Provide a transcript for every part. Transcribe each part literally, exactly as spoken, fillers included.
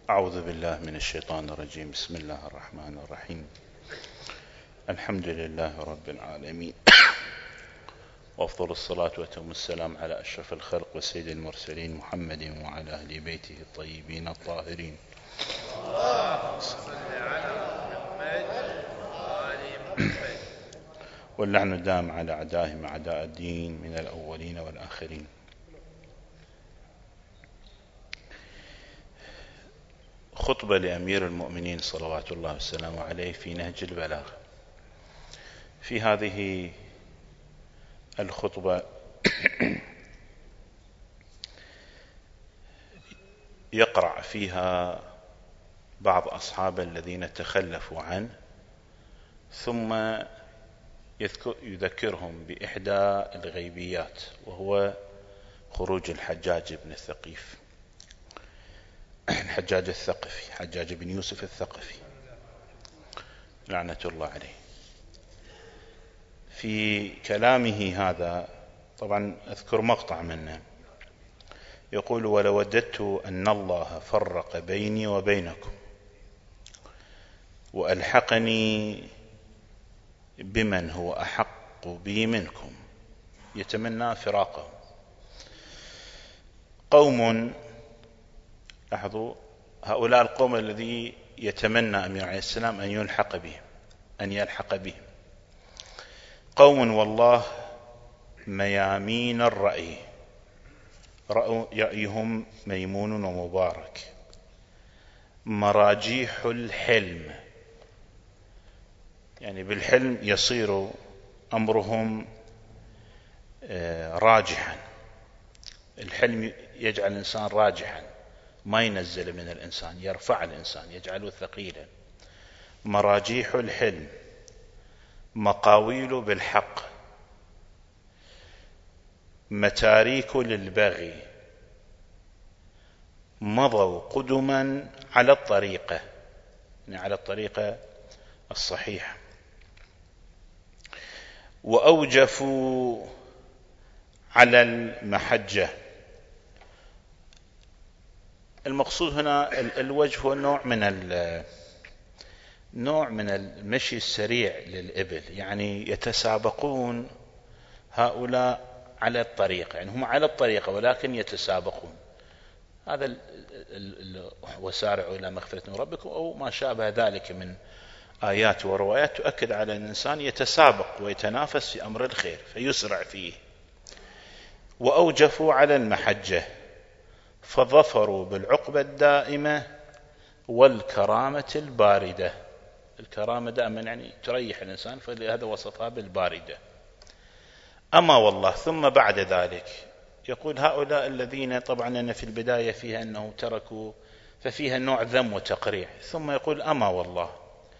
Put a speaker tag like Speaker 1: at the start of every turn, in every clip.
Speaker 1: أعوذ بالله من الشيطان الرجيم. بسم الله الرحمن الرحيم. الحمد لله رب العالمين، وأفضل الصلاة وأتم السلام على أشرف الخلق وسيد المرسلين محمد وعلى أهل بيته الطيبين الطاهرين. اللهم صل على محمد وآل محمد. واللعن الدام على أعدائهم أعداء الدين من الأولين والآخرين. خطبة لأمير المؤمنين صلوات الله وسلامه عليه في نهج البلاغة. في هذه الخطبة يقرع فيها بعض أصحاب الذين تخلفوا عنه، ثم يذكرهم بإحدى الغيبيات، وهو خروج الحجاج بن الثقيف الحجاج الثقفي حجاج بن يوسف الثقفي لعنة الله عليه. في كلامه هذا طبعا أذكر مقطع منه، يقول: ولوددت أن الله فرق بيني وبينكم وألحقني بمن هو أحق بي منكم، يتمنى فراقه. قوم، لاحظوا، هؤلاء القوم الذي يتمنى أمير عليه السلام أن يلحق بهم أن يلحق بهم قوم والله ميامين الرأي، رأيهم ميمون ومبارك، مراجيح الحلم، يعني بالحلم يصير أمرهم راجحا. الحلم يجعل الإنسان راجحا، ما ينزل من الإنسان، يرفع الإنسان، يجعله ثقيلا. مراجيح الحلم، مقاويل بالحق، متاريك للبغي، مضوا قدما على الطريقة، يعني على الطريقة الصحيحة، وأوجفوا على المحجة. المقصود هنا الوجه هو نوع من نوع من المشي السريع للإبل، يعني يتسابقون هؤلاء على الطريقة، يعني هم على الطريقة ولكن يتسابقون. هذا وسارعوا إلى مغفرة من ربكم أو ما شابه ذلك من آيات وروايات تؤكد على أن الإنسان يتسابق ويتنافس في أمر الخير فيسرع فيه. وأوجفوا على المحجة، فظفروا بالعقبة الدائمة والكرامة الباردة. الكرامة دائما يعني تريح الإنسان، فلهذا وصفها بالباردة. أما والله، ثم بعد ذلك يقول: هؤلاء الذين، طبعا أنا في البداية فيها أنه تركوا، ففيها نوع ذم وتقريع، ثم يقول: أما والله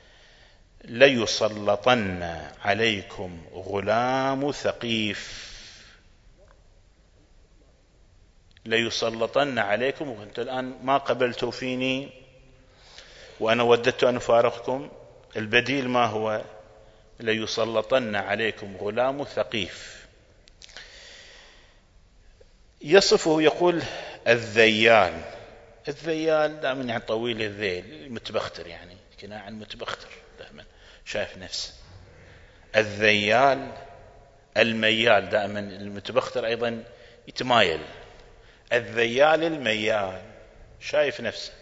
Speaker 1: ليسلطن عليكم غلام ثقيف. ليسلطن عليكم، وأنت الآن ما قبلتوا فيني وأنا وددت أن أفارقكم. البديل ما هو؟ ليسلطن عليكم غلام ثقيف. يصفه يقول: الذيال. الذيال دائما يعني طويل الذيل، متبختر، يعني كناية عن متبختر، دائما شايف نفسه. الذيال الميال، دائما المتبختر أيضا يتمايل. الذيال الميال، شايف نفسه.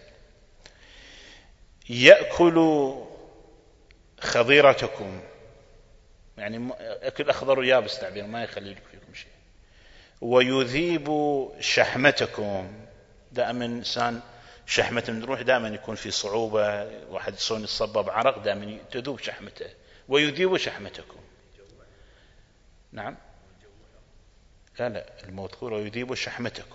Speaker 1: يأكل خضيرتكم، يعني أكل أخضر ويابس، تعبير ما يخلي فيكم شيء. ويذيب شحمتكم، دائما إنسان شحمة من روح دائما يكون في صعوبة، واحد صون يصبب عرق دائما تذوب شحمته. ويذيب شحمتكم. نعم، لا لا المذكور ويذيب شحمتكم.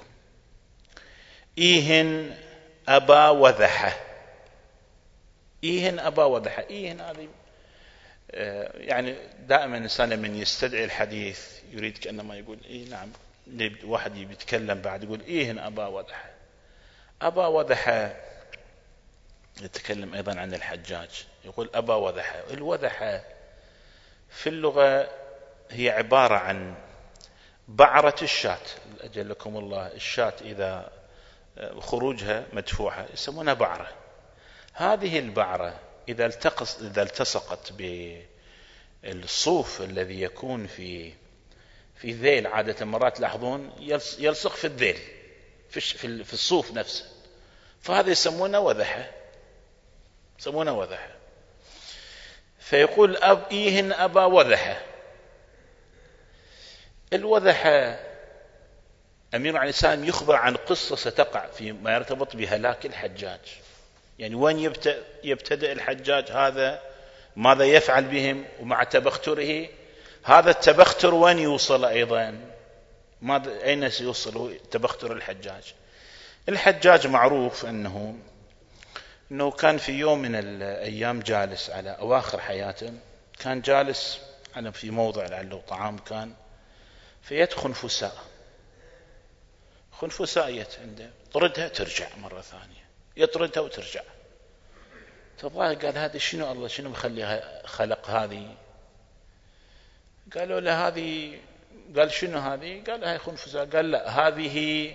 Speaker 1: إيهن أبا وذحة. إيهن أبا وذحة، إيهن هذه يعني دائما الإنسان لمن يستدعي الحديث يريد كأنما يقول إيه نعم، واحد يتكلم بعد يقول إيهن أبا وذحة. أبا وذحة يتكلم أيضا عن الحجاج، يقول أبا وذحة. الوذحة في اللغة هي عبارة عن بعرة الشاة، أجلكم الله. الشاة إذا خروجها مدفوعة يسمونها بعرة. هذه البعرة إذا التقص إذا التصقت بالصوف الذي يكون في في ذيل، عادة مرات تلاحظون يلصق في الذيل في في الصوف نفسه، فهذا يسمونه وذحة، يسمونه وذحة. فيقول أب إيهن أبا وذحة. الوذحة أمير عليه السلام يخبر عن قصة ستقع فيما يرتبط بهلاك الحجاج، يعني وين يبتدئ الحجاج هذا، ماذا يفعل بهم، ومع تبختره هذا التبختر وين يوصل أيضا، ماذا أين سيوصل تبختر الحجاج. الحجاج معروف أنه أنه كان في يوم من الأيام جالس على أواخر حياته، كان جالس على في موضع لعله طعام كان، فيد خنفساء، خنفساء يت عنده، طردها ترجع مرة ثانية، يطردها وترجع. فالله قال هذه شنو، الله شنو مخليها خلق هذه؟ قالوا له هذه، قال شنو هذه؟ قال هاي خنفساء. قال لا، هذه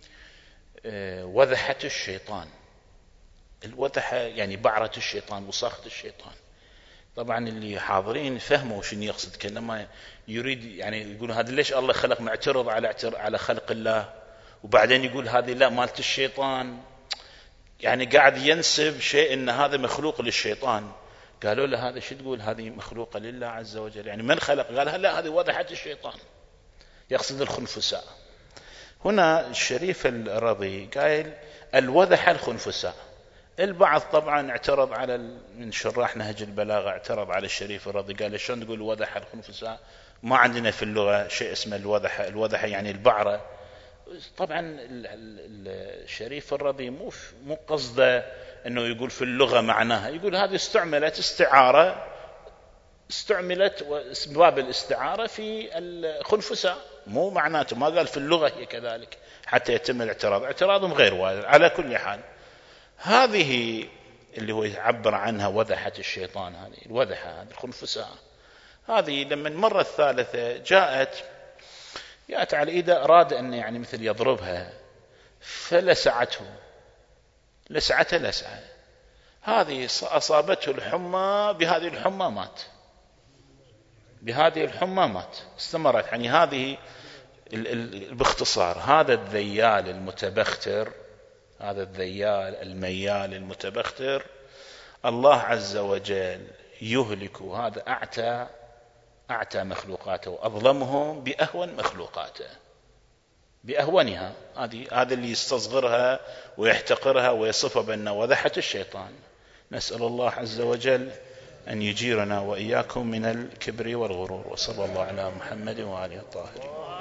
Speaker 1: وذحة الشيطان. الوذحة يعني بعرة الشيطان، وساخة الشيطان. طبعا اللي حاضرين فهموا شنو يقصد، كلما يريد يعني يقول هذا ليش الله خلق معترض على على خلق الله، وبعدين يقول هذه لا مالت الشيطان، يعني قاعد ينسب شيء ان هذا مخلوق للشيطان. قالوا له هذا شو تقول، هذه مخلوقة لله عز وجل، يعني من خلق؟ قال لا، هذه وضحة الشيطان، يقصد الخنفساء. هنا الشريف الرضي قال الوضحة الخنفساء. البعض طبعا اعترض على من شراح نهج البلاغة، اعترض على الشريف الرضي، قال شلون تقول الوضحة الخنفساء، ما عندنا في اللغة شيء اسمه الوضحة، الوضحة يعني البعرة. طبعا الشريف الرضي مو مو قصده انه يقول في اللغة معناها، يقول هذه استعملت استعارة، استعملت باب الاستعارة في الخنفساء، مو معناته، ما قال في اللغة هي كذلك حتى يتم الاعتراض. اعتراضهم غير وارد. على كل حال هذه اللي هو يعبر عنها وذحة الشيطان، هذه الوذحة، هذه الخنفساء، هذه لما المرة الثالثة جاءت جاءت على إيده، أراد أن يعني مثل يضربها، فلسعته لسعته لسعة، هذه أصابته الحمى، بهذه الحمى مات، بهذه الحمى مات، استمرت. يعني هذه باختصار هذا الذيال المتبختر، هذا الذيال الميال المتبختر، الله عز وجل يهلك هذا أعتى أعتى مخلوقاته، وأظلمهم بأهون مخلوقاته، بأهونها. هذه هذا اللي يستصغرها ويحتقرها ويصفها بأنه وذحة الشيطان. نسأل الله عز وجل أن يجيرنا وإياكم من الكبر والغرور، وصلى الله على محمد وآله الطاهرين.